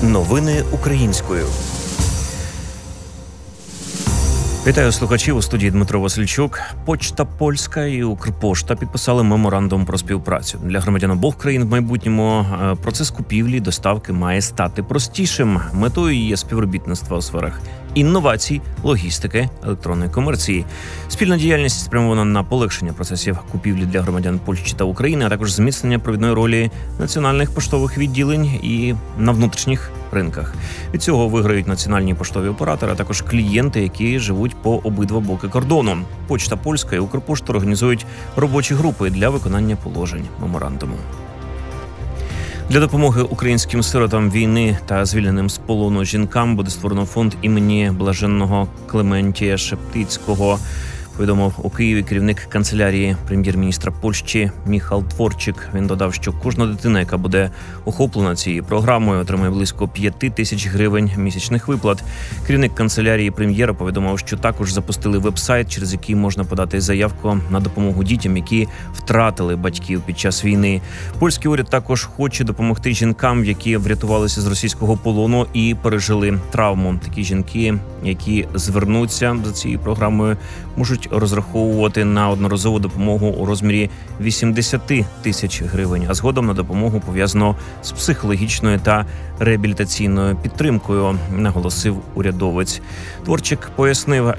Новини українською. Вітаю слухачів, у студії Дмитро Васильчук. Почта Польська і Укрпошта підписали меморандум про співпрацю. Для громадян обох країн в майбутньому процес купівлі, доставки має стати простішим. Метою є співробітництво у сферах інновацій, логістики, електронної комерції. Спільна діяльність спрямована на полегшення процесів купівлі для громадян Польщі та України, а також зміцнення провідної ролі національних поштових відділень і на внутрішніх ринках. Від цього виграють національні поштові оператори, а також клієнти, які живуть по обидва боки кордону. Почта Польська і Укрпошта організують робочі групи для виконання положень меморандуму. Для допомоги українським сиротам війни та звільненим з полону жінкам буде створено фонд імені Блаженного Клементія Шептицького, повідомив у Києві керівник канцелярії прем'єр-міністра Польщі Міхал Творчик. Він додав, що кожна дитина, яка буде охоплена цією програмою, отримає близько 5 тисяч гривень місячних виплат. Керівник канцелярії прем'єра повідомив, що також запустили веб-сайт, через який можна подати заявку на допомогу дітям, які втратили батьків під час війни. Польський уряд також хоче допомогти жінкам, які врятувалися з російського полону і пережили травму. Такі жінки, які звернуться за цією програмою, можуть розраховувати на одноразову допомогу у розмірі 80 тисяч гривень, а згодом на допомогу, пов'язану з психологічною та реабілітаційною підтримкою, наголосив урядовець. Творчик пояснив,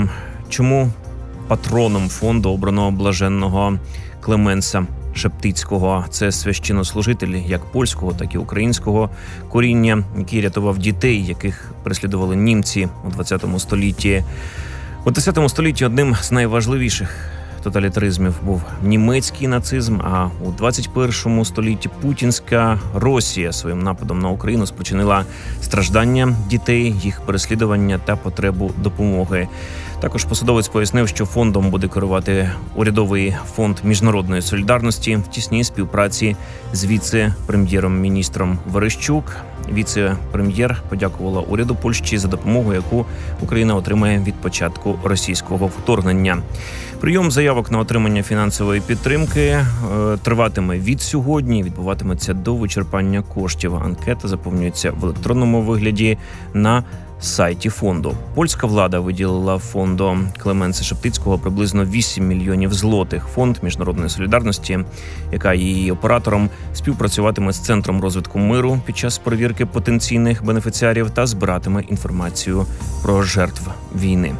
чому патроном фонду обрано Блаженного Клеменса Шептицького. Це священнослужитель як польського, так і українського коріння, який рятував дітей, яких переслідували німці у 20 столітті. У 10 столітті одним з найважливіших тоталітаризмів був німецький нацизм, а у 21 столітті путінська Росія своїм нападом на Україну спричинила страждання дітей, їх переслідування та потребу допомоги. Також посадовець пояснив, що фондом буде керувати урядовий фонд міжнародної солідарності в тісній співпраці з віце-прем'єром-міністром Верещук. Віце-прем'єр подякувала уряду Польщі за допомогу, яку Україна отримає від початку російського вторгнення. Прийом заявок на отримання фінансової підтримки триватиме від сьогодні, відбуватиметься до вичерпання коштів. Анкета заповнюється в електронному вигляді на сайті фонду. Польська влада виділила фонду Клеменса Шептицького приблизно 8 мільйонів злотих. Фонд міжнародної солідарності, яка є її оператором, співпрацюватиме з Центром розвитку миру під час перевірки потенційних бенефіціарів та збиратиме інформацію про жертв війни.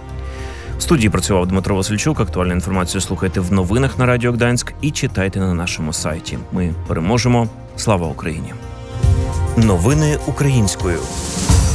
В студії працював Дмитро Васильчук. Актуальну інформацію слухайте в новинах на Радіо Гданськ і читайте на нашому сайті. Ми переможемо. Слава Україні! Новини українською.